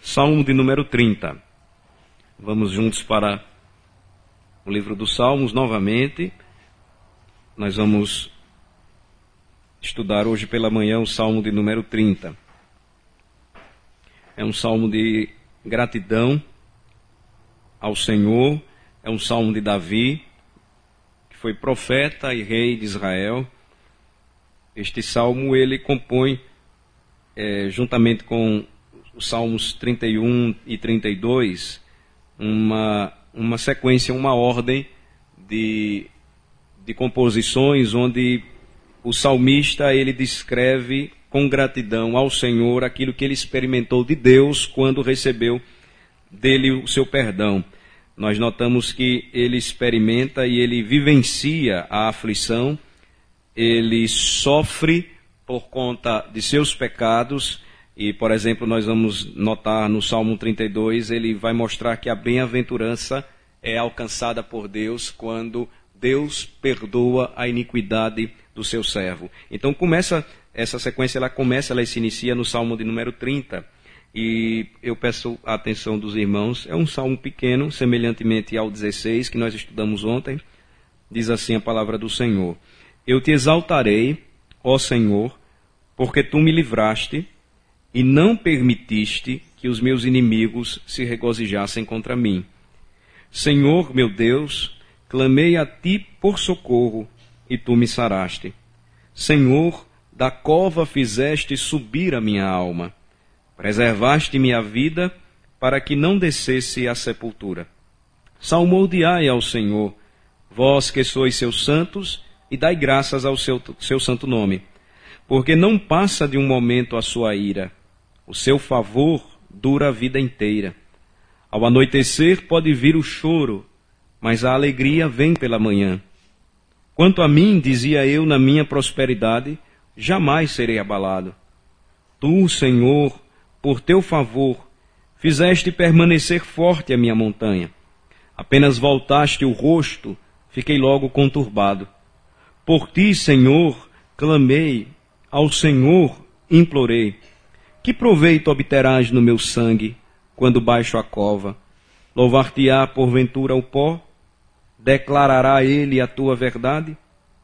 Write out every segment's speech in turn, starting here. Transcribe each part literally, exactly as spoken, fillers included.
Salmo de número trinta. Vamos juntos para o livro dos Salmos novamente. Nós vamos estudar hoje pela manhã o Salmo de número trinta. É um salmo de gratidão ao Senhor, é um salmo de Davi, que foi profeta e rei de Israel. Este salmo ele compõe, é, juntamente com os Salmos trinta e um e trinta e dois, uma, uma sequência, uma ordem de, de composições onde o salmista ele descreve com gratidão ao Senhor aquilo que ele experimentou de Deus quando recebeu dele o seu perdão. Nós notamos que ele experimenta e ele vivencia a aflição, ele sofre por conta de seus pecados. E, por exemplo, nós vamos notar no Salmo trinta e dois, ele vai mostrar que a bem-aventurança é alcançada por Deus quando Deus perdoa a iniquidade do seu servo. Então, começa essa sequência, ela começa, ela se inicia no Salmo de número trinta. E eu peço a atenção dos irmãos, é um salmo pequeno, semelhantemente ao dezesseis, que nós estudamos ontem. Diz assim a palavra do Senhor: Eu te exaltarei, ó Senhor, porque tu me livraste e não permitiste que os meus inimigos se regozijassem contra mim. Senhor, meu Deus, clamei a ti por socorro, e tu me saraste. Senhor, da cova fizeste subir a minha alma. Preservaste minha vida, para que não descesse à sepultura. Salmodiai ao Senhor, vós que sois seus santos, e dai graças ao seu, seu santo nome. Porque não passa de um momento a sua ira. O seu favor dura a vida inteira. Ao anoitecer pode vir o choro, mas a alegria vem pela manhã. Quanto a mim, dizia eu na minha prosperidade, jamais serei abalado. Tu, Senhor, por teu favor, fizeste permanecer forte a minha montanha. Apenas voltaste o rosto, fiquei logo conturbado. Por ti, Senhor, clamei, ao Senhor implorei. Que proveito obterás no meu sangue, quando baixo a cova? Louvar-te-á porventura o pó? Declarará ele a tua verdade?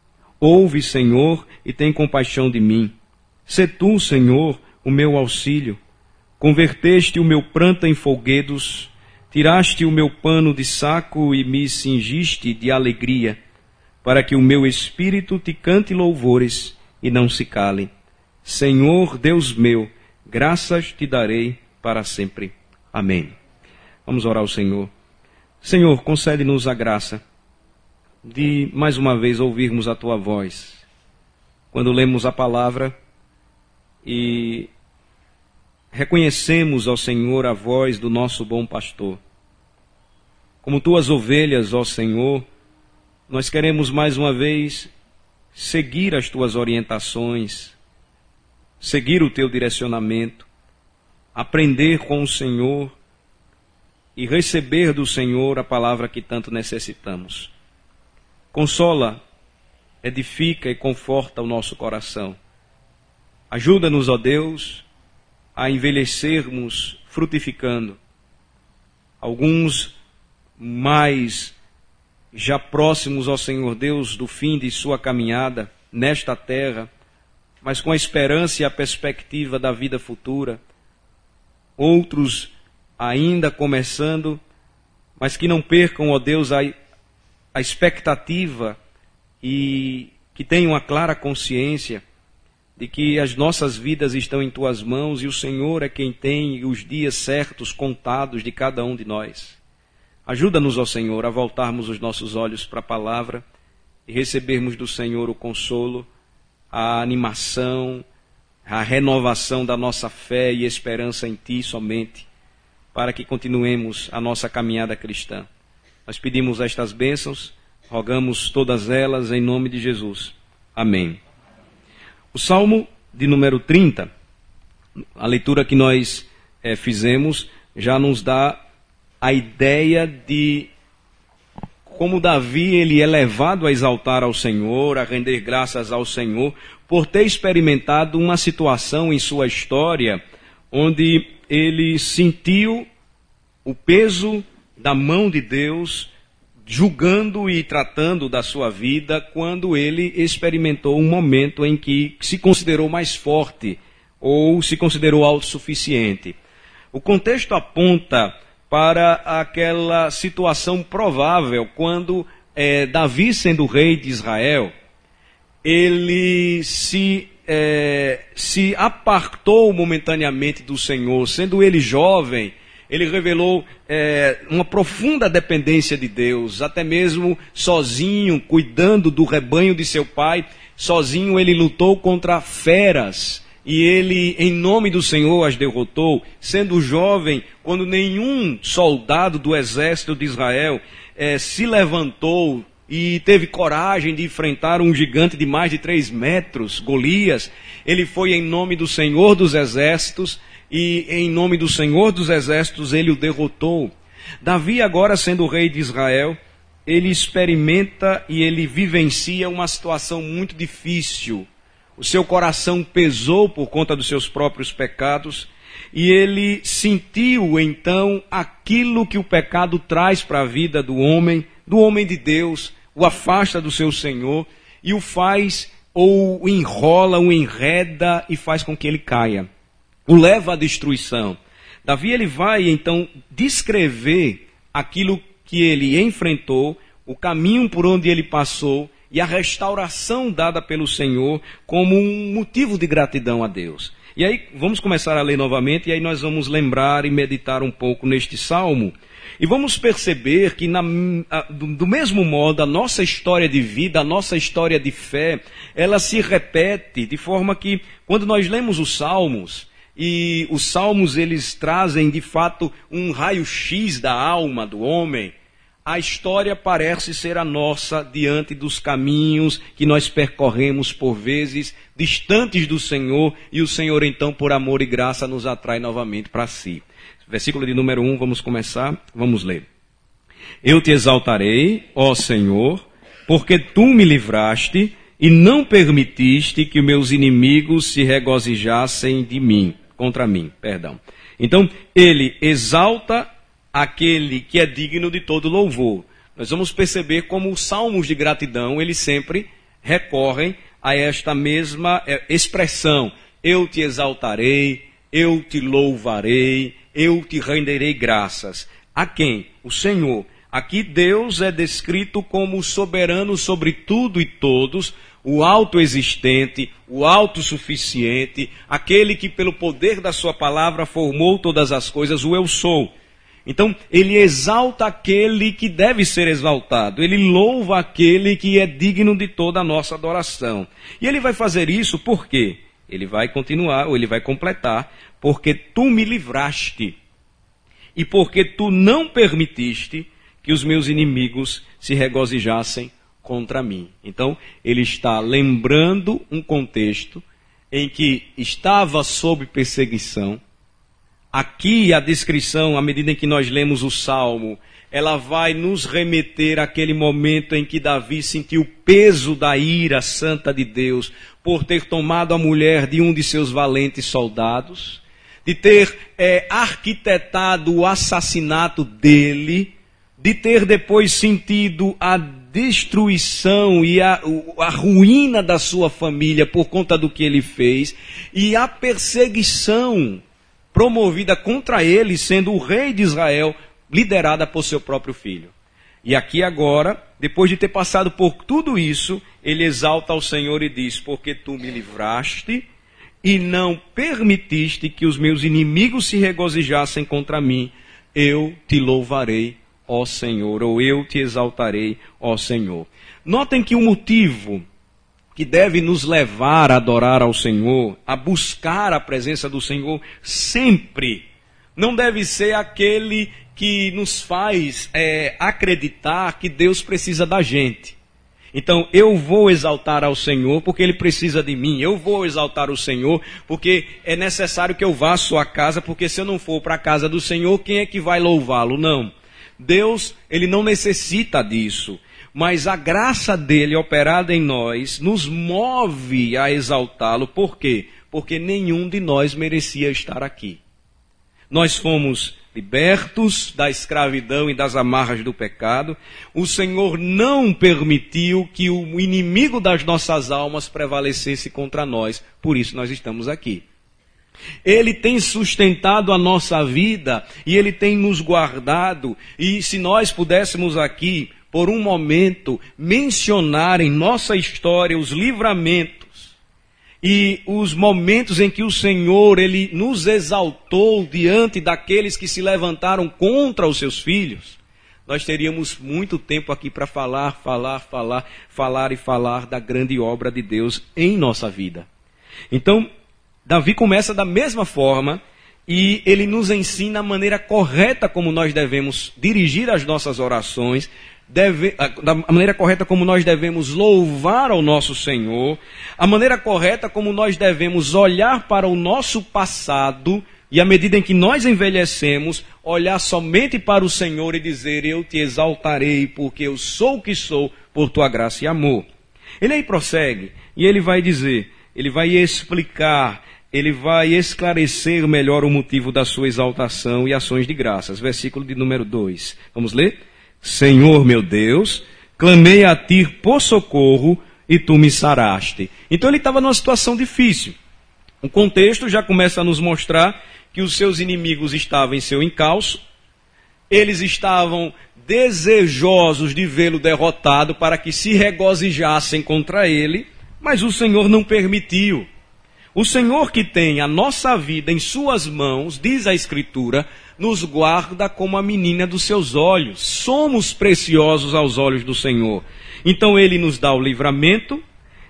Ouve, Senhor, e tem compaixão de mim. Sê tu, Senhor, o meu auxílio. Converteste o meu pranto em folguedos, tiraste o meu pano de saco e me cingiste de alegria, para que o meu espírito te cante louvores e não se cale. Senhor, Deus meu, graças te darei para sempre. Amém. Vamos orar ao Senhor. Senhor, concede-nos a graça de, mais uma vez, ouvirmos a Tua voz. Quando lemos a palavra e reconhecemos, ó Senhor, a voz do nosso bom pastor. Como Tuas ovelhas, ó Senhor, nós queremos mais uma vez seguir as Tuas orientações, seguir o Teu direcionamento, aprender com o Senhor e receber do Senhor a palavra que tanto necessitamos. Consola, edifica e conforta o nosso coração. Ajuda-nos, ó Deus, a envelhecermos frutificando. Alguns mais já próximos, ó Senhor Deus, do fim de sua caminhada nesta terra, mas com a esperança e a perspectiva da vida futura. Outros ainda começando, mas que não percam, ó Deus, a, a expectativa e que tenham a clara consciência de que as nossas vidas estão em Tuas mãos e o Senhor é quem tem os dias certos contados de cada um de nós. Ajuda-nos, ó Senhor, a voltarmos os nossos olhos para a palavra e recebermos do Senhor o consolo, a animação, a renovação da nossa fé e esperança em Ti somente, para que continuemos a nossa caminhada cristã. Nós pedimos estas bênçãos, rogamos todas elas em nome de Jesus. Amém. O Salmo de número trinta, a leitura que nós é, fizemos, já nos dá a ideia de como Davi ele é levado a exaltar ao Senhor, a render graças ao Senhor, por ter experimentado uma situação em sua história onde ele sentiu o peso da mão de Deus julgando e tratando da sua vida quando ele experimentou um momento em que se considerou mais forte ou se considerou autossuficiente. O contexto aponta para aquela situação provável quando é, Davi, sendo rei de Israel, ele se, é, se apartou momentaneamente do Senhor. Sendo ele jovem, ele revelou é, uma profunda dependência de Deus, até mesmo sozinho, cuidando do rebanho de seu pai, sozinho ele lutou contra feras, e ele, em nome do Senhor, as derrotou. Sendo jovem, quando nenhum soldado do exército de Israel é, se levantou e teve coragem de enfrentar um gigante de mais de três metros, Golias, ele foi em nome do Senhor dos exércitos, e em nome do Senhor dos exércitos ele o derrotou. Davi, agora sendo rei de Israel, ele experimenta e ele vivencia uma situação muito difícil. O seu coração pesou por conta dos seus próprios pecados, e ele sentiu então aquilo que o pecado traz para a vida do homem, do homem de Deus, o afasta do seu Senhor, e o faz, ou o enrola, o enreda, e faz com que ele caia. O leva à destruição. Davi, ele vai então descrever aquilo que ele enfrentou, o caminho por onde ele passou e a restauração dada pelo Senhor como um motivo de gratidão a Deus. E aí vamos começar a ler novamente, e aí nós vamos lembrar e meditar um pouco neste salmo. E vamos perceber que na, do, do mesmo modo a nossa história de vida, a nossa história de fé, ela se repete de forma que quando nós lemos os salmos, e os salmos eles trazem de fato um raio-x da alma do homem, a história parece ser a nossa diante dos caminhos que nós percorremos por vezes distantes do Senhor, e o Senhor então por amor e graça nos atrai novamente para si. Versículo de número um, vamos começar, vamos ler. Eu te exaltarei, ó Senhor, porque tu me livraste e não permitiste que meus inimigos se regozijassem de mim. Contra mim, perdão. Então, ele exalta aquele que é digno de todo louvor. Nós vamos perceber como os salmos de gratidão, eles sempre recorrem a esta mesma expressão. Eu te exaltarei, eu te louvarei, eu te renderei graças. A quem? O Senhor. Aqui Deus é descrito como soberano sobre tudo e todos, o autoexistente, o autossuficiente, aquele que pelo poder da sua palavra formou todas as coisas, o eu sou. Então, ele exalta aquele que deve ser exaltado, ele louva aquele que é digno de toda a nossa adoração. E ele vai fazer isso por quê? Ele vai continuar, ou ele vai completar, porque tu me livraste, e porque tu não permitiste que os meus inimigos se regozijassem contra mim. Então, ele está lembrando um contexto em que estava sob perseguição. Aqui a descrição, à medida em que nós lemos o Salmo, ela vai nos remeter àquele momento em que Davi sentiu o peso da ira santa de Deus por ter tomado a mulher de um de seus valentes soldados, de ter é, arquitetado o assassinato dele, de ter depois sentido a destruição e a, a ruína da sua família por conta do que ele fez, e a perseguição promovida contra ele, sendo o rei de Israel, liderada por seu próprio filho. E aqui agora, depois de ter passado por tudo isso, ele exalta ao Senhor e diz, porque tu me livraste e não permitiste que os meus inimigos se regozijassem contra mim, eu te louvarei, ó Senhor, ou eu te exaltarei, ó Senhor. Notem que o motivo que deve nos levar a adorar ao Senhor, a buscar a presença do Senhor sempre, não deve ser aquele que nos faz é, acreditar que Deus precisa da gente. Então, eu vou exaltar ao Senhor porque Ele precisa de mim. Eu vou exaltar o Senhor porque é necessário que eu vá à sua casa, porque se eu não for para a casa do Senhor, quem é que vai louvá-lo? Não. Deus, Ele não necessita disso. Mas a graça dele operada em nós nos move a exaltá-lo. Por quê? Porque nenhum de nós merecia estar aqui. Nós fomos libertos da escravidão e das amarras do pecado. O Senhor não permitiu que o inimigo das nossas almas prevalecesse contra nós. Por isso nós estamos aqui. Ele tem sustentado a nossa vida e Ele tem nos guardado. E se nós pudéssemos aqui, por um momento, mencionar em nossa história os livramentos e os momentos em que o Senhor, Ele nos exaltou diante daqueles que se levantaram contra os seus filhos, nós teríamos muito tempo aqui para falar, falar, falar, falar e falar da grande obra de Deus em nossa vida. Então, Davi começa da mesma forma e ele nos ensina a maneira correta como nós devemos dirigir as nossas orações, Deve, da maneira correta como nós devemos louvar ao nosso Senhor, a maneira correta como nós devemos olhar para o nosso passado e à medida em que nós envelhecemos, olhar somente para o Senhor e dizer: eu te exaltarei porque eu sou o que sou por tua graça e amor. Ele aí prossegue e ele vai dizer, ele vai explicar, ele vai esclarecer melhor o motivo da sua exaltação e ações de graças. Versículo de número dois. Vamos ler? Senhor meu Deus, clamei a ti por socorro e tu me saraste. Então ele estava numa situação difícil. O contexto já começa a nos mostrar que os seus inimigos estavam em seu encalço, eles estavam desejosos de vê-lo derrotado para que se regozijassem contra ele, mas o Senhor não permitiu. O Senhor que tem a nossa vida em suas mãos, diz a Escritura, nos guarda como a menina dos seus olhos. Somos preciosos aos olhos do Senhor. Então Ele nos dá o livramento,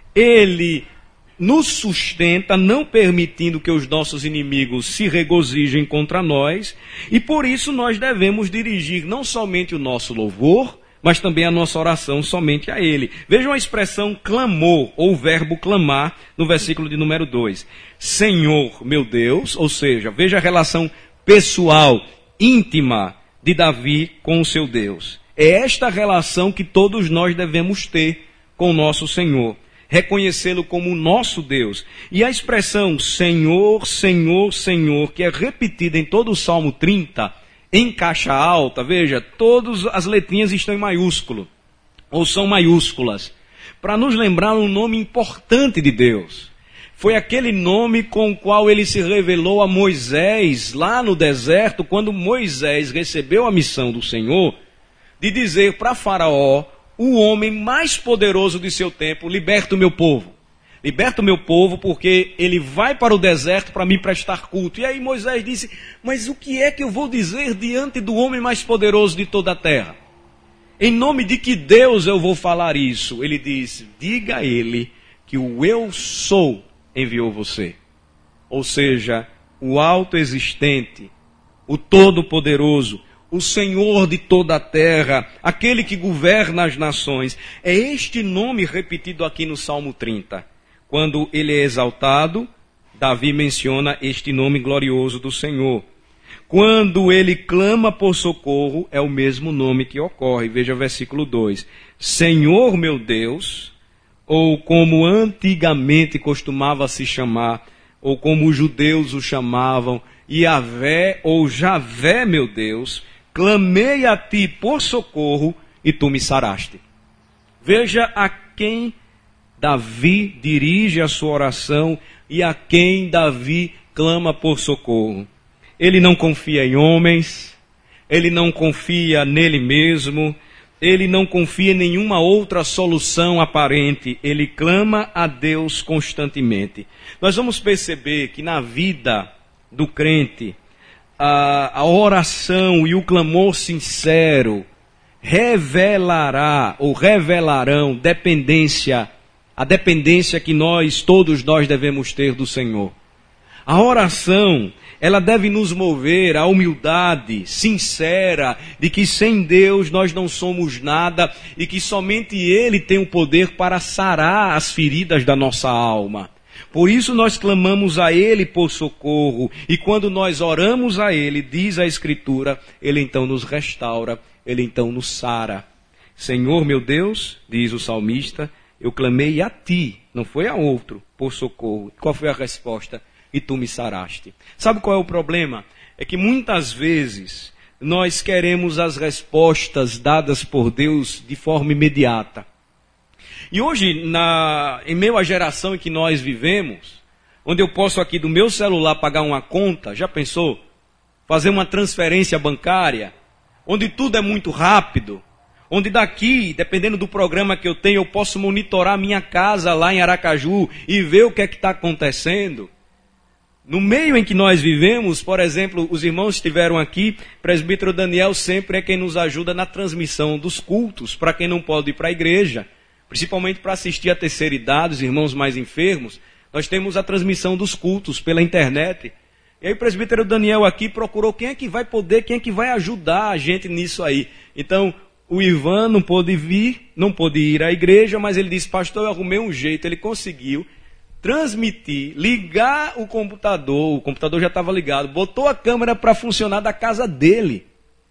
Ele nos sustenta, não permitindo que os nossos inimigos se regozijem contra nós, e por isso nós devemos dirigir não somente o nosso louvor, mas também a nossa oração somente a Ele. Vejam a expressão clamor, ou o verbo clamar, no versículo de número dois. Senhor, meu Deus, ou seja, veja a relação pessoal, íntima de Davi com o seu Deus. É esta relação que todos nós devemos ter com o nosso Senhor. Reconhecê-lo como o nosso Deus. E a expressão Senhor, Senhor, Senhor, que é repetida em todo o Salmo trinta, em caixa alta, veja, todas as letrinhas estão em maiúsculo, ou são maiúsculas, para nos lembrar um nome importante de Deus. Foi aquele nome com o qual ele se revelou a Moisés, lá no deserto, quando Moisés recebeu a missão do Senhor, de dizer para Faraó, o homem mais poderoso de seu tempo: liberta o meu povo. Liberta o meu povo porque ele vai para o deserto para me prestar culto. E aí Moisés disse: mas o que é que eu vou dizer diante do homem mais poderoso de toda a terra? Em nome de que Deus eu vou falar isso? Ele disse: diga a ele que o eu sou enviou você. Ou seja, o autoexistente, o todo-poderoso, o Senhor de toda a terra, aquele que governa as nações. É este nome repetido aqui no Salmo trinta. Quando ele é exaltado, Davi menciona este nome glorioso do Senhor. Quando ele clama por socorro, é o mesmo nome que ocorre. Veja o versículo dois. Senhor meu Deus, ou como antigamente costumava se chamar, ou como os judeus o chamavam, Yahvé ou Javé meu Deus, clamei a ti por socorro e tu me saraste. Veja a quem Davi dirige a sua oração e a quem Davi clama por socorro. Ele não confia em homens, ele não confia nele mesmo, ele não confia em nenhuma outra solução aparente, ele clama a Deus constantemente. Nós vamos perceber que na vida do crente, a, a oração e o clamor sincero revelará ou revelarão dependência, a dependência que nós, todos nós devemos ter do Senhor. A oração, ela deve nos mover à humildade sincera de que sem Deus nós não somos nada e que somente Ele tem o poder para sarar as feridas da nossa alma. Por isso nós clamamos a Ele por socorro e quando nós oramos a Ele, diz a Escritura, Ele então nos restaura, Ele então nos sara. Senhor meu Deus, diz o salmista, eu clamei a Ti, não foi a outro, por socorro. Qual foi a resposta? E tu me saraste. Sabe qual é o problema? é que muitas vezes nós queremos as respostas dadas por Deus de forma imediata. E hoje, na, em meio à geração em que nós vivemos, onde eu posso aqui do meu celular pagar uma conta, já pensou? Fazer uma transferência bancária, onde tudo é muito rápido, onde daqui, dependendo do programa que eu tenho, eu posso monitorar minha casa lá em Aracaju e ver o que é que está acontecendo. No meio em que nós vivemos, por exemplo, os irmãos estiveram aqui, presbítero Daniel sempre é quem nos ajuda na transmissão dos cultos, para quem não pode ir para a igreja, principalmente para assistir a terceira idade, os irmãos mais enfermos, nós temos a transmissão dos cultos pela internet. E aí o presbítero Daniel aqui procurou quem é que vai poder, quem é que vai ajudar a gente nisso aí. Então, o Ivan não pôde vir, não pôde ir à igreja, mas ele disse, pastor, eu arrumei um jeito, ele conseguiu transmitir, ligar o computador, o computador já estava ligado, botou a câmera para funcionar da casa dele.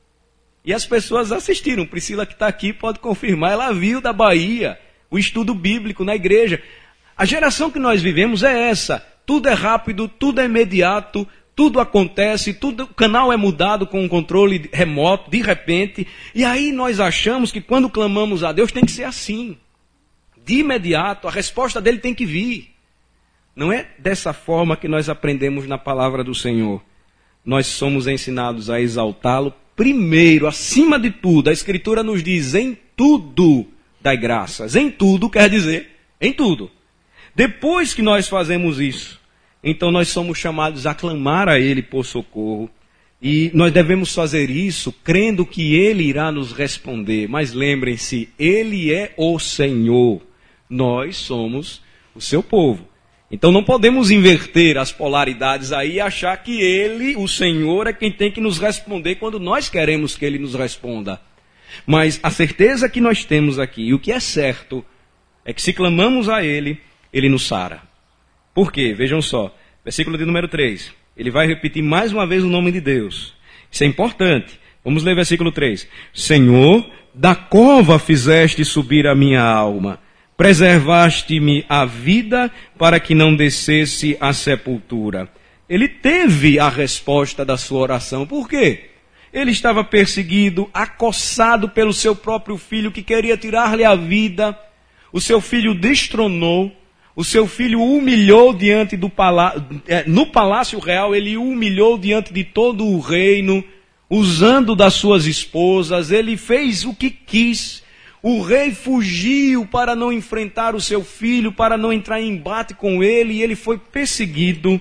E as pessoas assistiram, Priscila que está aqui pode confirmar, ela viu da Bahia o estudo bíblico na igreja. A geração que nós vivemos é essa, tudo é rápido, tudo é imediato, tudo acontece, tudo, o canal é mudado com um controle remoto, de repente, e aí nós achamos que quando clamamos a Deus tem que ser assim, de imediato, a resposta dele tem que vir. Não é dessa forma que nós aprendemos na palavra do Senhor. Nós somos ensinados a exaltá-lo primeiro, acima de tudo. A Escritura nos diz, em tudo dai graças. Em tudo quer dizer, em tudo. Depois que nós fazemos isso, então nós somos chamados a clamar a Ele por socorro. E nós devemos fazer isso crendo que Ele irá nos responder. Mas lembrem-se, Ele é o Senhor. Nós somos o seu povo. Então não podemos inverter as polaridades aí e achar que Ele, o Senhor, é quem tem que nos responder quando nós queremos que Ele nos responda. Mas a certeza que nós temos aqui, e o que é certo, é que se clamamos a Ele, Ele nos sara. Por quê? Vejam só, versículo de número três. Ele vai repetir mais uma vez o nome de Deus. Isso é importante. Vamos ler versículo três. Senhor, da cova fizeste subir a minha alma. Preservaste-me a vida para que não descesse à sepultura. Ele teve a resposta da sua oração. Por quê? Ele estava perseguido, acossado pelo seu próprio filho que queria tirar-lhe a vida. O seu filho destronou. O seu filho o humilhou diante do palácio. No palácio real, ele o humilhou diante de todo o reino, usando das suas esposas. Ele fez o que quis. O rei fugiu para não enfrentar o seu filho, para não entrar em embate com ele, e ele foi perseguido.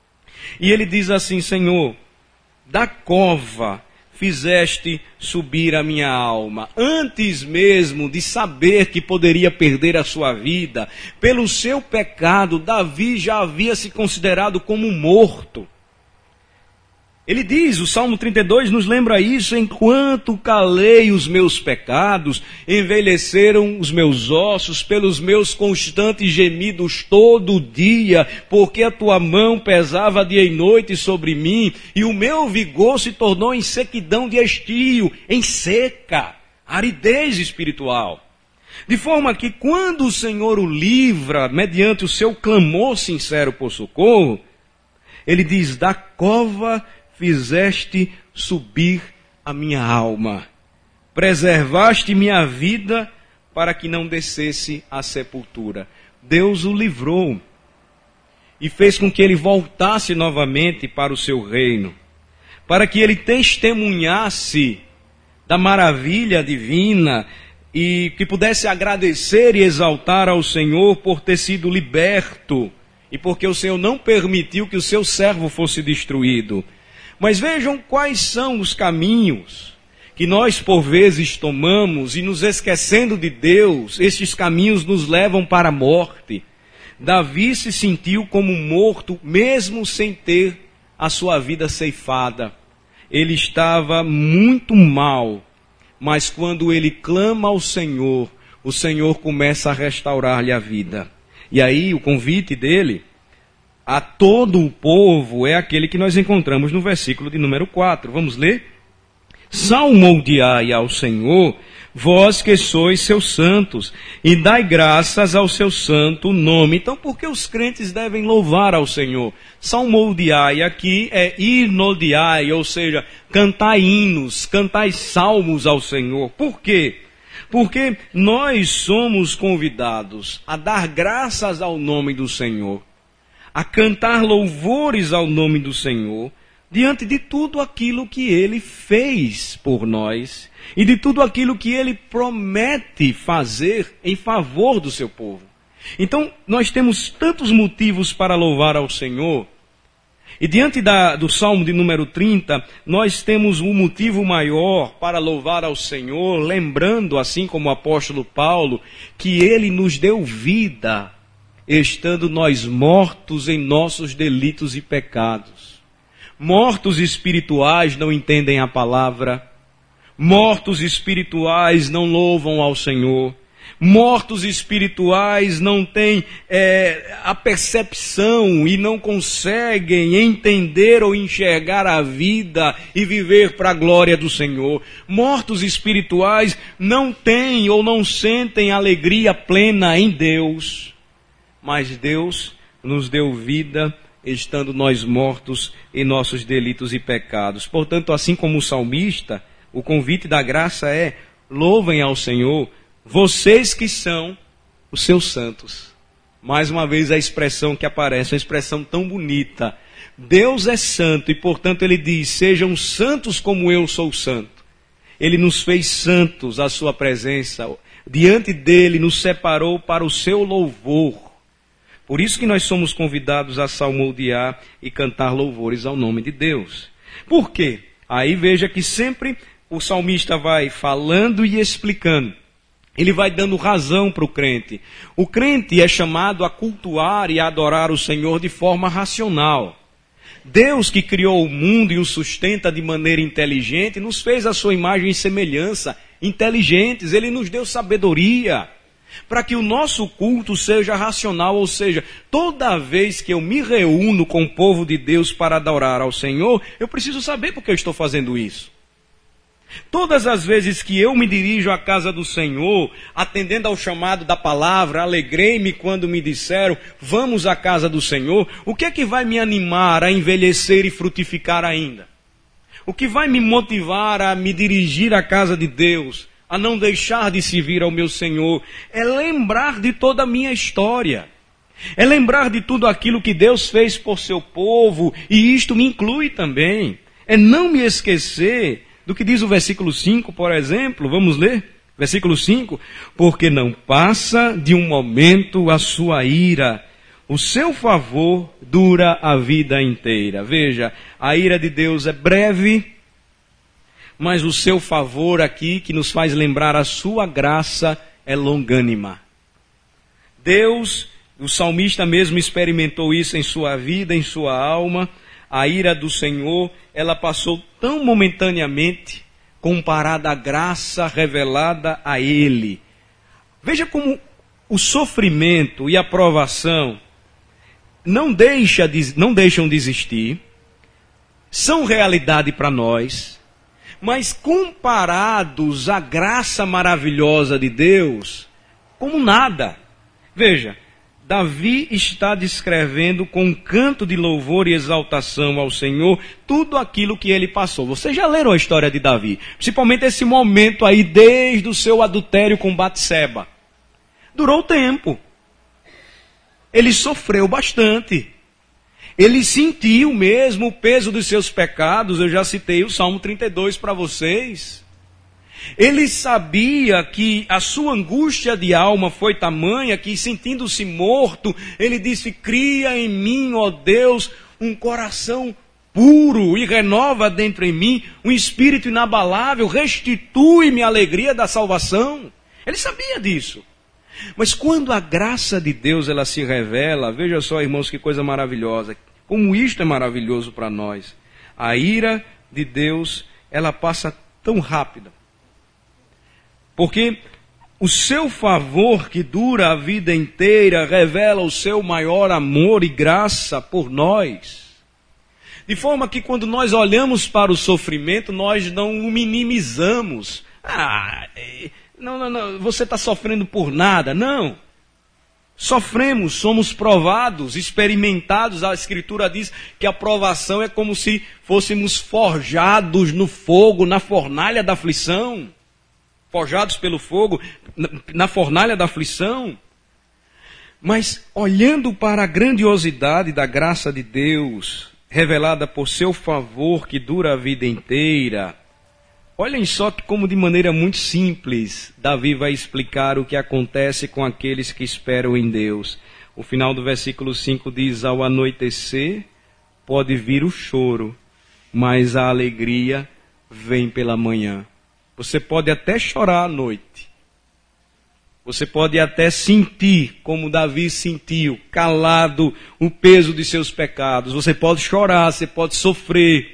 E ele diz assim, Senhor, da cova fizeste subir a minha alma. Antes mesmo de saber que poderia perder a sua vida, pelo seu pecado, Davi já havia se considerado como morto. Ele diz, o Salmo trinta e dois nos lembra isso, enquanto calei os meus pecados, envelheceram os meus ossos pelos meus constantes gemidos todo dia, porque a tua mão pesava dia e noite sobre mim, e o meu vigor se tornou em sequidão de estio, em seca, aridez espiritual. De forma que quando o Senhor o livra, mediante o seu clamor sincero por socorro, ele diz, da cova fizeste subir a minha alma, preservaste minha vida para que não descesse à sepultura. Deus o livrou e fez com que ele voltasse novamente para o seu reino, para que ele testemunhasse da maravilha divina e que pudesse agradecer e exaltar ao Senhor por ter sido liberto e porque o Senhor não permitiu que o seu servo fosse destruído. Mas vejam quais são os caminhos que nós por vezes tomamos e nos esquecendo de Deus, estes caminhos nos levam para a morte. Davi se sentiu como morto mesmo sem ter a sua vida ceifada. Ele estava muito mal, mas quando ele clama ao Senhor, o Senhor começa a restaurar-lhe a vida. E aí o convite dele a todo o povo é aquele que nós encontramos no versículo de número quatro. Vamos ler? Salmodiai ao Senhor, vós que sois seus santos, e dai graças ao seu santo nome. Então, por que os crentes devem louvar ao Senhor? Salmodiai aqui é himnodiai, ou seja, cantai hinos, cantai salmos ao Senhor. Por quê? Porque nós somos convidados a dar graças ao nome do Senhor, a cantar louvores ao nome do Senhor, diante de tudo aquilo que Ele fez por nós e de tudo aquilo que Ele promete fazer em favor do seu povo. Então, nós temos tantos motivos para louvar ao Senhor, e diante da, do Salmo de número trinta, nós temos um motivo maior para louvar ao Senhor, lembrando, assim como o apóstolo Paulo, que Ele nos deu vida, estando nós mortos em nossos delitos e pecados. Mortos espirituais não entendem a palavra. Mortos espirituais não louvam ao Senhor. Mortos espirituais não têm é, a percepção e não conseguem entender ou enxergar a vida e viver para a glória do Senhor. Mortos espirituais não têm ou não sentem alegria plena em Deus. Mas Deus nos deu vida estando nós mortos em nossos delitos e pecados. Portanto, assim como o salmista, o convite da graça é: louvem ao Senhor, vocês que são os seus santos. Mais uma vez a expressão que aparece, uma expressão tão bonita. Deus é santo e, portanto, Ele diz: sejam santos como eu sou santo. Ele nos fez santos à sua presença. Diante dele nos separou para o seu louvor. Por isso que nós somos convidados a salmodiar e cantar louvores ao nome de Deus. Por quê? Aí veja que sempre o salmista vai falando e explicando. Ele vai dando razão para o crente. O crente é chamado a cultuar e a adorar o Senhor de forma racional. Deus, que criou o mundo e o sustenta de maneira inteligente, nos fez a sua imagem e semelhança inteligentes. Ele nos deu sabedoria para que o nosso culto seja racional, ou seja, toda vez que eu me reúno com o povo de Deus para adorar ao Senhor, eu preciso saber por que eu estou fazendo isso. Todas as vezes que eu me dirijo à casa do Senhor, atendendo ao chamado da palavra, alegrei-me quando me disseram: vamos à casa do Senhor. O que é que vai me animar a envelhecer e frutificar ainda? O que vai me motivar a me dirigir à casa de Deus, a não deixar de servir ao meu Senhor, é lembrar de toda a minha história. É lembrar de tudo aquilo que Deus fez por seu povo, e isto me inclui também. É não me esquecer do que diz o versículo cinco, por exemplo. Vamos ler? Versículo cinco. Porque não passa de um momento a sua ira, o seu favor dura a vida inteira. Veja, a ira de Deus é breve, mas o seu favor aqui, que nos faz lembrar a sua graça, é longânima. Deus, o salmista mesmo experimentou isso em sua vida, em sua alma. A ira do Senhor, ela passou tão momentaneamente, comparada à graça revelada a Ele. Veja como o sofrimento e a provação não, deixa de, não deixam de existir, são realidade para nós, mas comparados à graça maravilhosa de Deus, como nada. Veja, Davi está descrevendo com um canto de louvor e exaltação ao Senhor tudo aquilo que ele passou. Vocês já leram a história de Davi? Principalmente esse momento aí, desde o seu adultério com Batseba. Durou tempo. Ele sofreu bastante. Ele sentiu mesmo o peso dos seus pecados. Eu já citei o Salmo trinta e dois para vocês. Ele sabia que a sua angústia de alma foi tamanha que, sentindo-se morto, ele disse: cria em mim, ó Deus, um coração puro e renova dentro em mim um espírito inabalável, restitui-me a alegria da salvação. Ele sabia disso. Mas quando a graça de Deus ela se revela, veja só, irmãos, que coisa maravilhosa. Como isto é maravilhoso para nós. A ira de Deus, ela passa tão rápida. Porque o seu favor, que dura a vida inteira, revela o seu maior amor e graça por nós. De forma que quando nós olhamos para o sofrimento, nós não o minimizamos. Ah, não, não, não, você está sofrendo por nada. Não. Sofremos, somos provados, experimentados. A Escritura diz que a provação é como se fôssemos forjados no fogo, na fornalha da aflição. Forjados pelo fogo, na fornalha da aflição. Mas olhando para a grandiosidade da graça de Deus, revelada por seu favor que dura a vida inteira, olhem só que como de maneira muito simples, Davi vai explicar o que acontece com aqueles que esperam em Deus. O final do versículo cinco diz: ao anoitecer pode vir o choro, mas a alegria vem pela manhã. Você pode até chorar à noite. Você pode até sentir, como Davi sentiu, calado, o peso de seus pecados. Você pode chorar, você pode sofrer.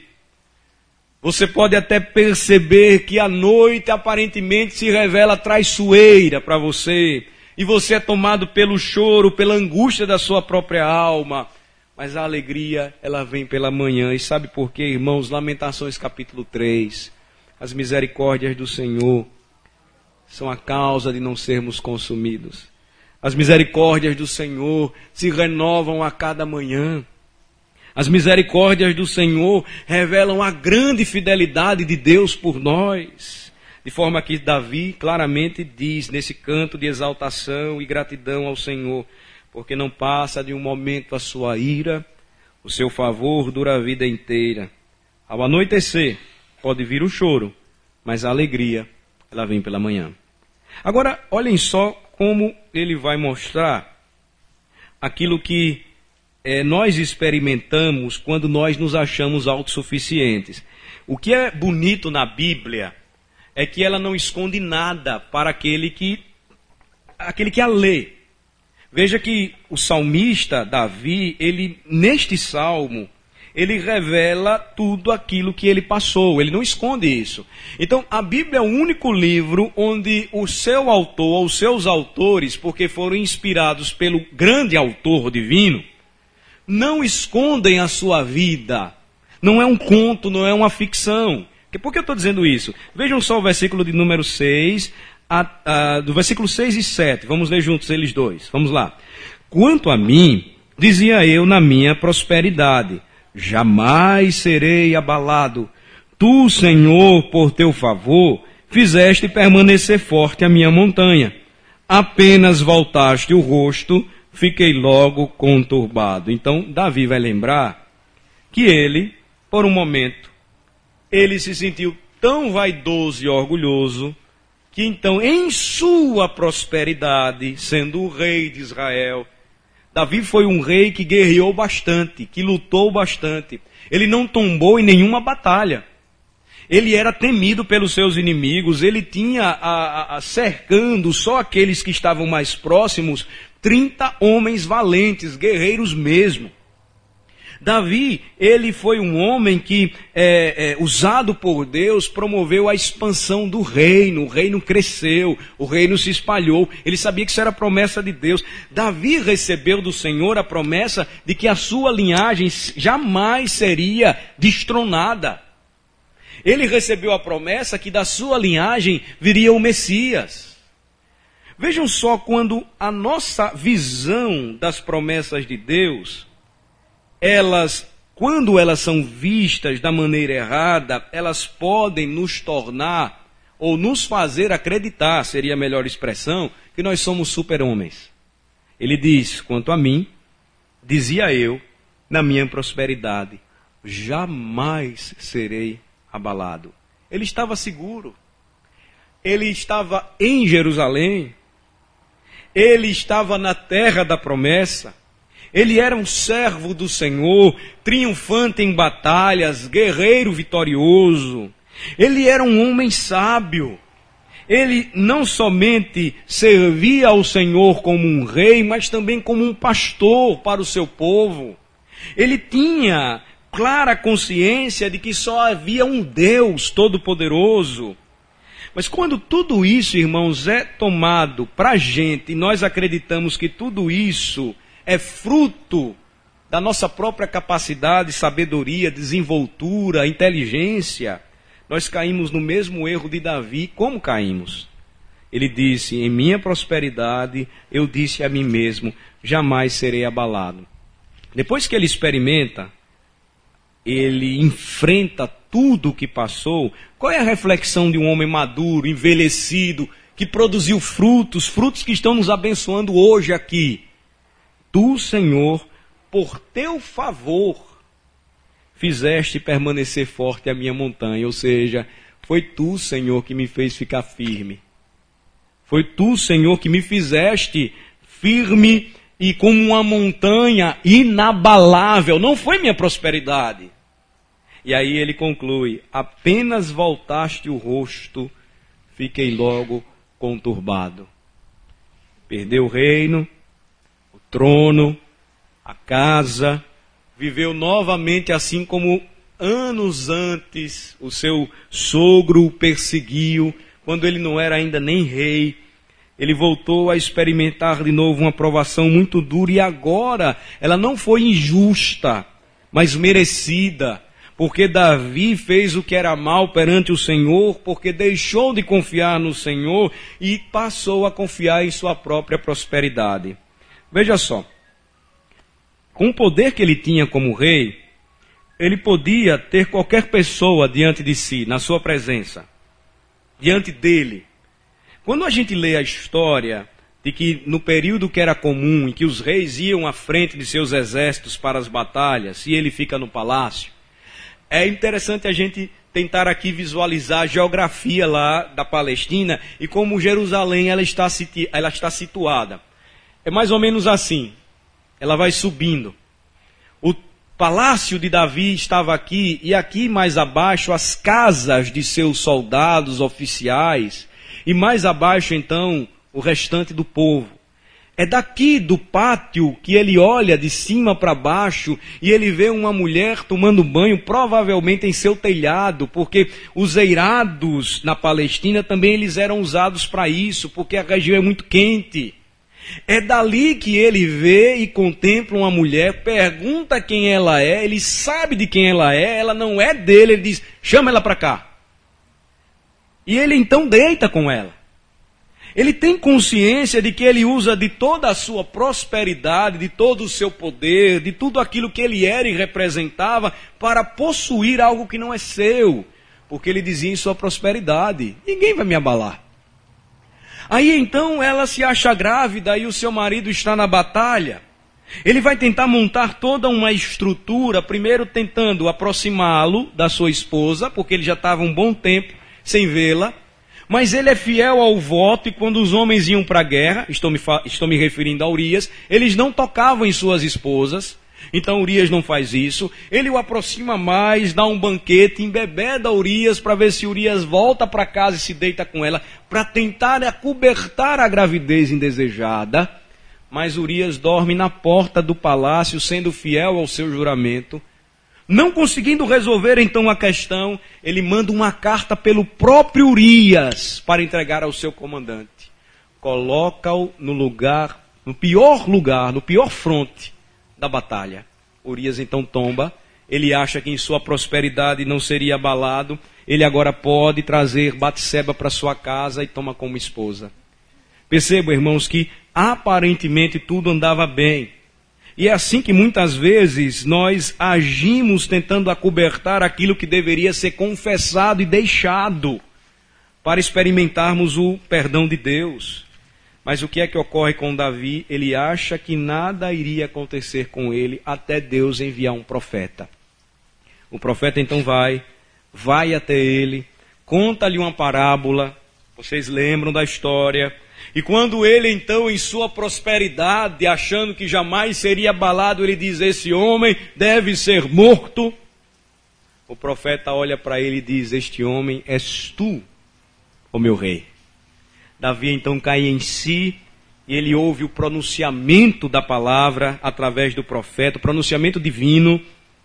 Você pode até perceber que a noite aparentemente se revela traiçoeira para você. E você é tomado pelo choro, pela angústia da sua própria alma. Mas a alegria, ela vem pela manhã. E sabe por quê, irmãos? Lamentações capítulo três. As misericórdias do Senhor são a causa de não sermos consumidos. As misericórdias do Senhor se renovam a cada manhã. As misericórdias do Senhor revelam a grande fidelidade de Deus por nós. De forma que Davi claramente diz nesse canto de exaltação e gratidão ao Senhor, porque não passa de um momento a sua ira, o seu favor dura a vida inteira. Ao anoitecer pode vir o choro, mas a alegria, ela vem pela manhã. Agora, olhem só como ele vai mostrar aquilo que É, nós experimentamos quando nós nos achamos autossuficientes. O que é bonito na Bíblia é que ela não esconde nada para aquele que, aquele que a lê. Veja que o salmista Davi, ele, neste salmo, ele revela tudo aquilo que ele passou, ele não esconde isso. Então, a Bíblia é o único livro onde o seu autor, ou os seus autores, porque foram inspirados pelo grande autor divino, não escondem a sua vida. Não é um conto, não é uma ficção. Por que eu estou dizendo isso? Vejam só o versículo de número seis, a, a, do versículo seis e sete. Vamos ler juntos eles dois. Vamos lá. Quanto a mim, dizia eu na minha prosperidade, jamais serei abalado. Tu, Senhor, por teu favor, fizeste permanecer forte a minha montanha. Apenas voltaste o rosto, fiquei logo conturbado. Então, Davi vai lembrar que ele, por um momento, ele se sentiu tão vaidoso e orgulhoso, que então, em sua prosperidade, sendo o rei de Israel, Davi foi um rei que guerreou bastante, que lutou bastante. Ele não tombou em nenhuma batalha. Ele era temido pelos seus inimigos, ele tinha a, a, a cercando só aqueles que estavam mais próximos, trinta homens valentes, guerreiros mesmo. Davi, ele foi um homem que, é, é, usado por Deus, promoveu a expansão do reino. O reino cresceu, o reino se espalhou. Ele sabia que isso era promessa de Deus. Davi recebeu do Senhor a promessa de que a sua linhagem jamais seria destronada. Ele recebeu a promessa que da sua linhagem viria o Messias. Vejam só, quando a nossa visão das promessas de Deus, elas, quando elas são vistas da maneira errada, elas podem nos tornar, ou nos fazer acreditar, seria a melhor expressão, que nós somos super-homens. Ele diz, quanto a mim, dizia eu, na minha prosperidade, jamais serei abalado. Ele estava seguro. Ele estava em Jerusalém. Ele estava na terra da promessa. Ele era um servo do Senhor, triunfante em batalhas, guerreiro vitorioso. Ele era um homem sábio. Ele não somente servia ao Senhor como um rei, mas também como um pastor para o seu povo. Ele tinha clara consciência de que só havia um Deus todo-poderoso. Mas quando tudo isso, irmãos, é tomado para a gente, e nós acreditamos que tudo isso é fruto da nossa própria capacidade, sabedoria, desenvoltura, inteligência, nós caímos no mesmo erro de Davi. Como caímos? Ele disse, em minha prosperidade, eu disse a mim mesmo, jamais serei abalado. Depois que ele experimenta, ele enfrenta tudo o que passou. Qual é a reflexão de um homem maduro, envelhecido, que produziu frutos, frutos que estão nos abençoando hoje aqui? Tu, Senhor, por teu favor, fizeste permanecer forte a minha montanha. Ou seja, foi tu, Senhor, que me fez ficar firme. Foi tu, Senhor, que me fizeste firme e como uma montanha inabalável. Não foi minha prosperidade. E aí ele conclui, apenas voltaste o rosto, fiquei logo conturbado. Perdeu o reino, o trono, a casa, viveu novamente assim como anos antes o seu sogro o perseguiu, quando ele não era ainda nem rei. Ele voltou a experimentar de novo uma provação muito dura e agora ela não foi injusta, mas merecida. Porque Davi fez o que era mal perante o Senhor, porque deixou de confiar no Senhor e passou a confiar em sua própria prosperidade. Veja só, com o poder que ele tinha como rei, ele podia ter qualquer pessoa diante de si, na sua presença, diante dele. Quando a gente lê a história de que no período que era comum, em que os reis iam à frente de seus exércitos para as batalhas, e ele fica no palácio, é interessante a gente tentar aqui visualizar a geografia lá da Palestina e como Jerusalém ela está, situ- ela está situada. É mais ou menos assim. Ela vai subindo. O palácio de Davi estava aqui e aqui mais abaixo as casas de seus soldados oficiais e mais abaixo então o restante do povo. É daqui do pátio que ele olha de cima para baixo e ele vê uma mulher tomando banho, provavelmente em seu telhado, porque os eirados na Palestina também eles eram usados para isso, porque a região é muito quente. É dali que ele vê e contempla uma mulher, pergunta quem ela é, ele sabe de quem ela é, ela não é dele, ele diz, chama ela para cá. E ele então deita com ela. Ele tem consciência de que ele usa de toda a sua prosperidade, de todo o seu poder, de tudo aquilo que ele era e representava, para possuir algo que não é seu. Porque ele dizia em sua prosperidade, ninguém vai me abalar. Aí então ela se acha grávida e o seu marido está na batalha. Ele vai tentar montar toda uma estrutura, primeiro tentando aproximá-lo da sua esposa, porque ele já estava um bom tempo sem vê-la. Mas ele é fiel ao voto e quando os homens iam para a guerra, estou me, estou me referindo a Urias, eles não tocavam em suas esposas, então Urias não faz isso. Ele o aproxima mais, dá um banquete, embebeda Urias para ver se Urias volta para casa e se deita com ela, para tentar acobertar a gravidez indesejada. Mas Urias dorme na porta do palácio, sendo fiel ao seu juramento. Não conseguindo resolver então a questão, ele manda uma carta pelo próprio Urias para entregar ao seu comandante. Coloca-o no lugar, no pior lugar, no pior fronte da batalha. Urias então tomba, ele acha que em sua prosperidade não seria abalado, ele agora pode trazer Batseba para sua casa e toma como esposa. Percebam, irmãos, que aparentemente tudo andava bem. E é assim que muitas vezes nós agimos tentando acobertar aquilo que deveria ser confessado e deixado para experimentarmos o perdão de Deus. Mas o que é que ocorre com Davi? Ele acha que nada iria acontecer com ele até Deus enviar um profeta. O profeta então vai, vai até ele, conta-lhe uma parábola, vocês lembram da história. E quando ele então em sua prosperidade, achando que jamais seria abalado, ele diz, esse homem deve ser morto. O profeta olha para ele e diz, este homem és tu, ó meu rei. Davi então cai em si e ele ouve o pronunciamento da palavra através do profeta, o pronunciamento divino.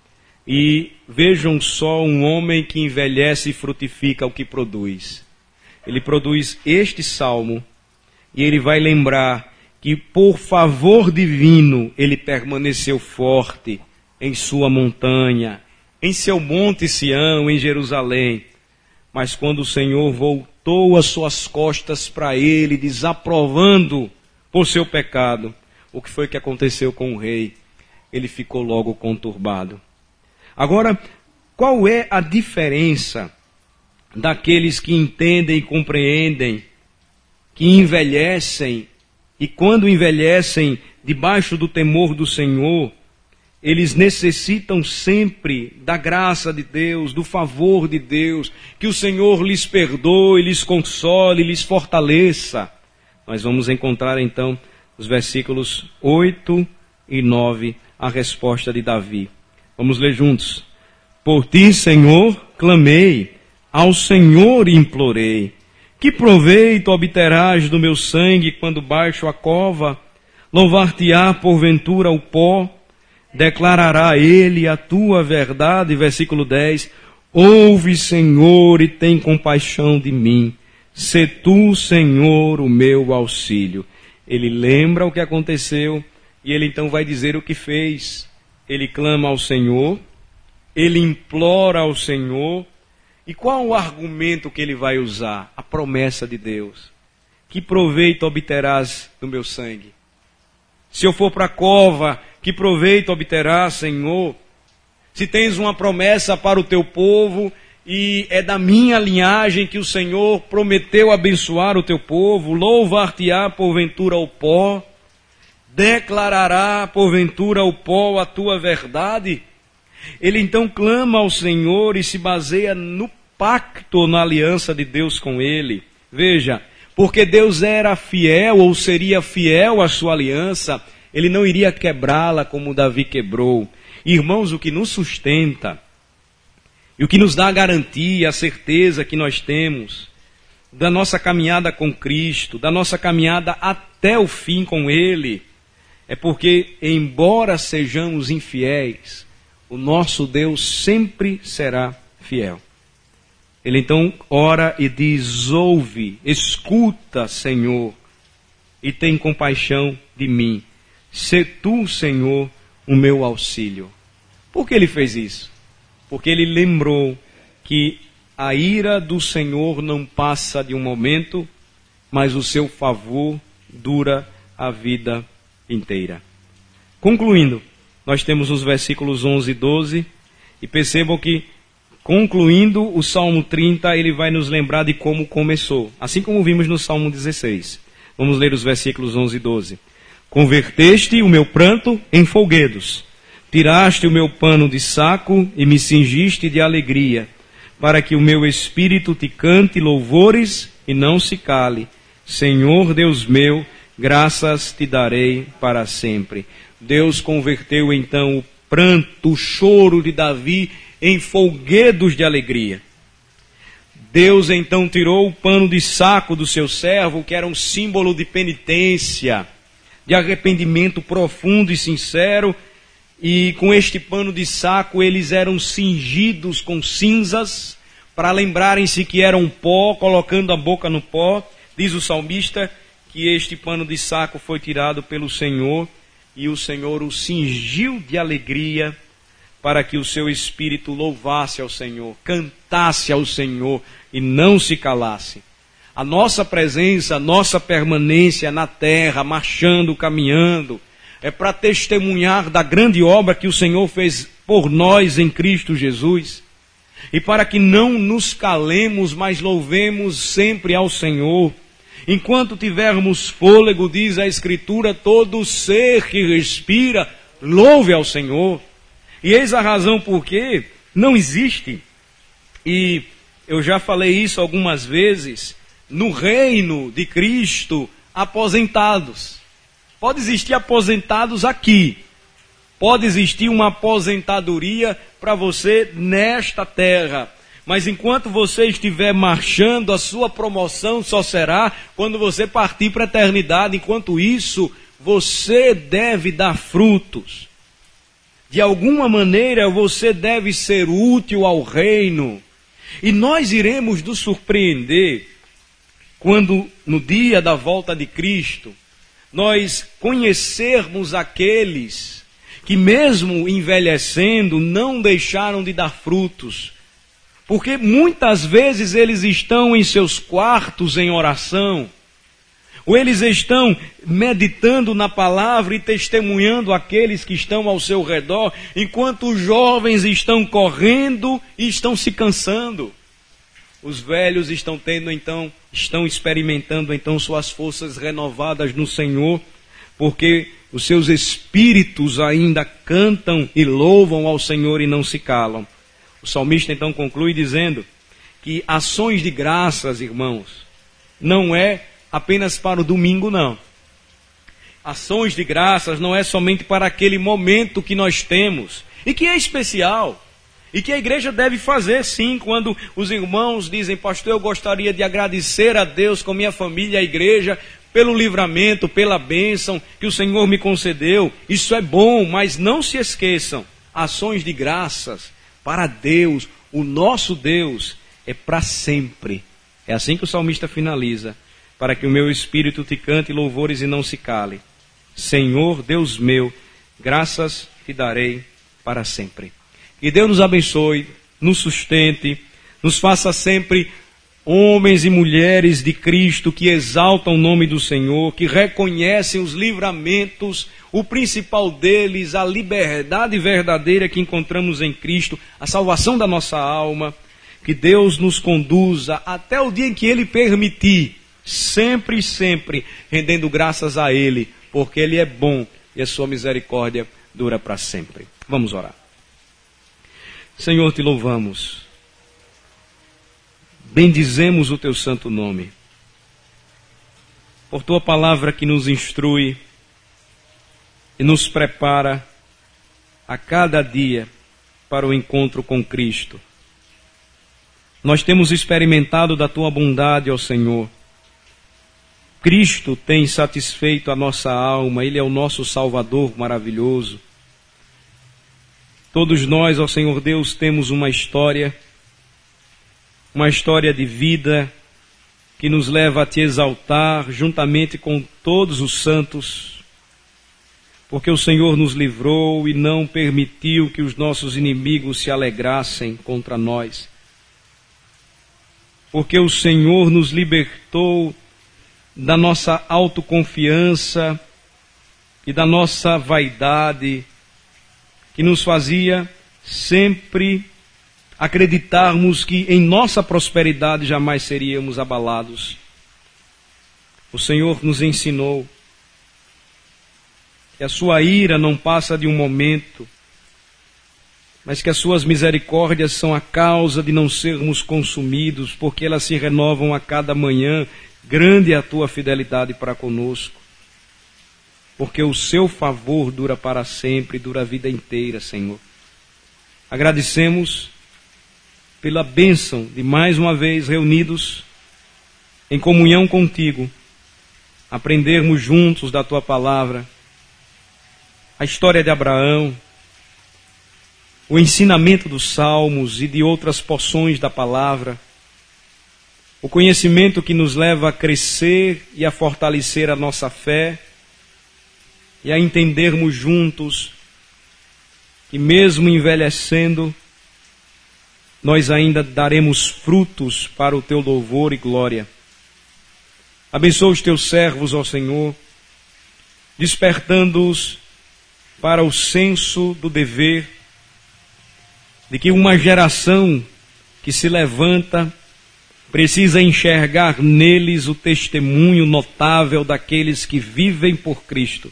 E vejam só um homem que envelhece e frutifica o que produz. Ele produz este salmo. E ele vai lembrar que por favor divino ele permaneceu forte em sua montanha, em seu monte Sião, em Jerusalém. Mas quando o Senhor voltou as suas costas para ele, desaprovando por seu pecado, o que foi que aconteceu com o rei? Ele ficou logo conturbado. Agora, qual é a diferença daqueles que entendem e compreendem, que envelhecem, e quando envelhecem debaixo do temor do Senhor, eles necessitam sempre da graça de Deus, do favor de Deus, que o Senhor lhes perdoe, lhes console, lhes fortaleça. Nós vamos encontrar então os versículos oito e nove, a resposta de Davi. Vamos ler juntos. Por ti, Senhor, clamei, ao Senhor implorei. Que proveito obterás do meu sangue quando baixo a cova? Louvar-te-á porventura o pó? Declarará ele a tua verdade? Versículo dez. Ouve, Senhor, e tem compaixão de mim. Sê tu, Senhor, o meu auxílio. Ele lembra o que aconteceu e ele então vai dizer o que fez. Ele clama ao Senhor, ele implora ao Senhor. E qual o argumento que ele vai usar? A promessa de Deus. Que proveito obterás do meu sangue? Se eu for para a cova, que proveito obterás, Senhor? Se tens uma promessa para o teu povo, e é da minha linhagem que o Senhor prometeu abençoar o teu povo, louvar-te-á porventura o pó? Declarará porventura o pó a tua verdade? Ele então clama ao Senhor e se baseia no pacto, na aliança de Deus com ele. Veja, porque Deus era fiel ou seria fiel à sua aliança, ele não iria quebrá-la como Davi quebrou. Irmãos, o que nos sustenta e o que nos dá a garantia, a certeza que nós temos da nossa caminhada com Cristo, da nossa caminhada até o fim com ele, é porque, embora sejamos infiéis, o nosso Deus sempre será fiel. Ele então ora e diz, ouve, escuta, Senhor, e tem compaixão de mim. Sê tu, Senhor, o meu auxílio. Por que ele fez isso? Porque ele lembrou que a ira do Senhor não passa de um momento, mas o seu favor dura a vida inteira. Concluindo, nós temos os versículos onze e doze, e percebam que, concluindo o Salmo trinta, ele vai nos lembrar de como começou, assim como vimos no Salmo dezesseis. Vamos ler os versículos onze e doze. Converteste o meu pranto em folguedos, tiraste o meu pano de saco e me cingiste de alegria, para que o meu espírito te cante louvores e não se cale. Senhor Deus meu, graças te darei para sempre. Deus converteu então o pranto, o choro de Davi em folguedos de alegria. Deus então tirou o pano de saco do seu servo, que era um símbolo de penitência, de arrependimento profundo e sincero, e com este pano de saco eles eram cingidos com cinzas, para lembrarem-se que eram pó, colocando a boca no pó. Diz o salmista que este pano de saco foi tirado pelo Senhor, e o Senhor o cingiu de alegria, para que o seu espírito louvasse ao Senhor, cantasse ao Senhor e não se calasse. A nossa presença, a nossa permanência na terra, marchando, caminhando, é para testemunhar da grande obra que o Senhor fez por nós em Cristo Jesus, e para que não nos calemos, mas louvemos sempre ao Senhor. Enquanto tivermos fôlego, diz a Escritura, todo ser que respira, louve ao Senhor. E eis a razão por que não existe, e eu já falei isso algumas vezes, no reino de Cristo, aposentados. Pode existir aposentados aqui, pode existir uma aposentadoria para você nesta terra, mas enquanto você estiver marchando, a sua promoção só será quando você partir para a eternidade. Enquanto isso, você deve dar frutos. De alguma maneira você deve ser útil ao reino. E nós iremos nos surpreender quando, no dia da volta de Cristo, nós conhecermos aqueles que mesmo envelhecendo não deixaram de dar frutos, porque muitas vezes eles estão em seus quartos em oração, ou eles estão meditando na palavra e testemunhando aqueles que estão ao seu redor, enquanto os jovens estão correndo e estão se cansando. Os velhos estão tendo então, estão experimentando então suas forças renovadas no Senhor, porque os seus espíritos ainda cantam e louvam ao Senhor e não se calam. O salmista então conclui dizendo que ações de graças, irmãos, não é apenas para o domingo, não. Ações de graças não é somente para aquele momento que nós temos, e que é especial, e que a igreja deve fazer sim, quando os irmãos dizem: pastor, eu gostaria de agradecer a Deus com minha família e a igreja, pelo livramento, pela bênção que o Senhor me concedeu. Isso é bom, mas não se esqueçam, ações de graças para Deus, o nosso Deus, é para sempre. É assim que o salmista finaliza: para que o meu espírito te cante louvores e não se cale. Senhor, Deus meu, graças te darei para sempre. Que Deus nos abençoe, nos sustente, nos faça sempre homens e mulheres de Cristo que exaltam o nome do Senhor, que reconhecem os livramentos, o principal deles, a liberdade verdadeira que encontramos em Cristo, a salvação da nossa alma. Que Deus nos conduza até o dia em que Ele permitir, sempre e sempre, rendendo graças a Ele, porque Ele é bom e a sua misericórdia dura para sempre. Vamos orar. Senhor, te louvamos, bendizemos o teu santo nome, por tua palavra que nos instrui e nos prepara a cada dia para o encontro com Cristo. Nós temos experimentado da tua bondade, ó Senhor. Cristo tem satisfeito a nossa alma, Ele é o nosso Salvador maravilhoso. Todos nós, ó Senhor Deus, temos uma história, uma história de vida que nos leva a te exaltar juntamente com todos os santos, porque o Senhor nos livrou e não permitiu que os nossos inimigos se alegrassem contra nós, porque o Senhor nos libertou da nossa autoconfiança e da nossa vaidade, que nos fazia sempre acreditarmos que em nossa prosperidade jamais seríamos abalados. O Senhor nos ensinou que a sua ira não passa de um momento, mas que as suas misericórdias são a causa de não sermos consumidos, porque elas se renovam a cada manhã. Grande é a tua fidelidade para conosco, porque o seu favor dura para sempre, dura a vida inteira, Senhor. Agradecemos pela bênção de mais uma vez reunidos em comunhão contigo, aprendermos juntos da tua palavra, a história de Abraão, o ensinamento dos salmos e de outras porções da palavra, o conhecimento que nos leva a crescer e a fortalecer a nossa fé e a entendermos juntos que mesmo envelhecendo, nós ainda daremos frutos para o teu louvor e glória. Abençoa os teus servos, ó Senhor, despertando-os para o senso do dever, de que uma geração que se levanta precisa enxergar neles o testemunho notável daqueles que vivem por Cristo.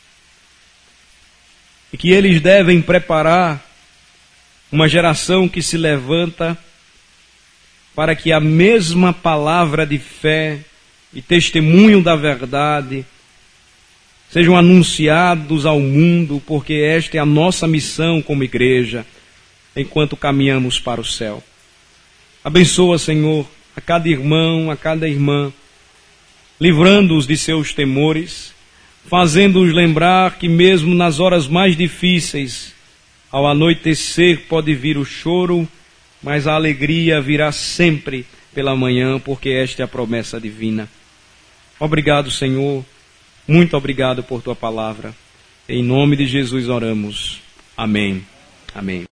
E que eles devem preparar uma geração que se levanta para que a mesma palavra de fé e testemunho da verdade sejam anunciados ao mundo, porque esta é a nossa missão como igreja, enquanto caminhamos para o céu. Abençoa, Senhor, a cada irmão, a cada irmã, livrando-os de seus temores, fazendo-os lembrar que mesmo nas horas mais difíceis, ao anoitecer pode vir o choro, mas a alegria virá sempre pela manhã, porque esta é a promessa divina. Obrigado, Senhor, Muito obrigado por tua palavra. Em nome de Jesus oramos. Amém. Amém.